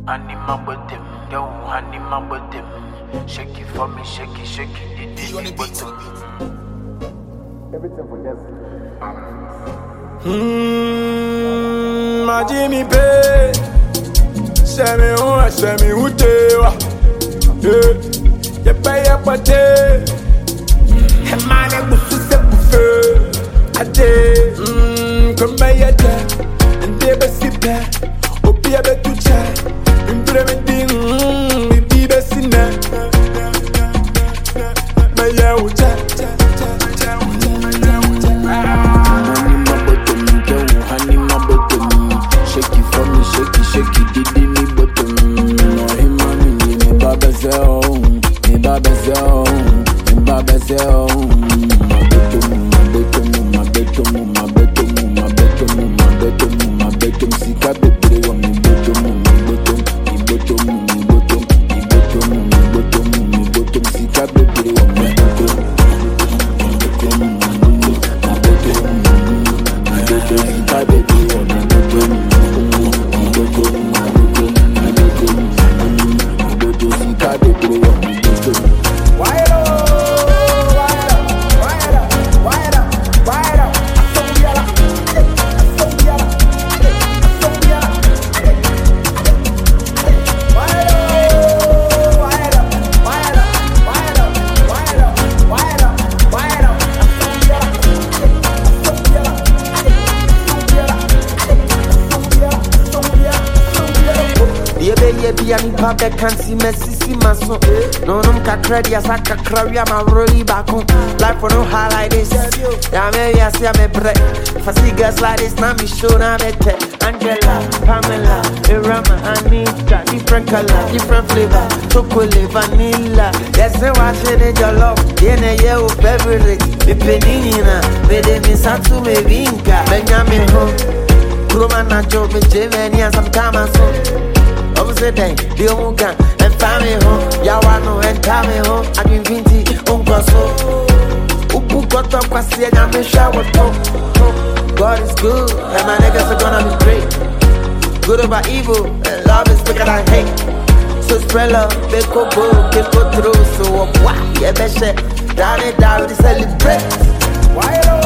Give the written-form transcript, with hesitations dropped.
Anima with them, yo, anima with them. Shake it for me, shake it, You on the beat. Everything for just. Ma Jimmy Pay. Send me who they are. You pay up a day. Man, I'm going to say, I did. Come by your day. And they be sipping. Opi a bit to chat. Implementing. Be best in that. But yeah, we chat. Shake it for me, shake it, did me bottom. No him money, me babazeo, me babazeo. My betum, sika bebre wa mi betum, sika bebre wa mi betum, sika bebre wa mi Papa can't see Messi, my son. No, no, credit as I can carry my rolly back home. Life for no high like this. Yeah, maybe I see I'm a break. If I see girls like this, now me show now better. Angela, Pamela, Irama, Anita, different color, different flavor. Chocolate, vanilla. Yes, I'm watching it, your love. In a year of beverage. Me penina, me de me satu me vinca. Benjamin home. Roma na job, me Jimmy, and some time I saw. Obviously, the Omuka and family home. Yawano and Tammy home. I can vinti, Uncaso. Upu got up, I see, and I'm a shower top. God is good, and my niggas are gonna be great. Good over evil, and love is bigger than hate. So spread love, make go go, keep go through. So, wow, yeah, best shit. Down it down, we celebrate. Why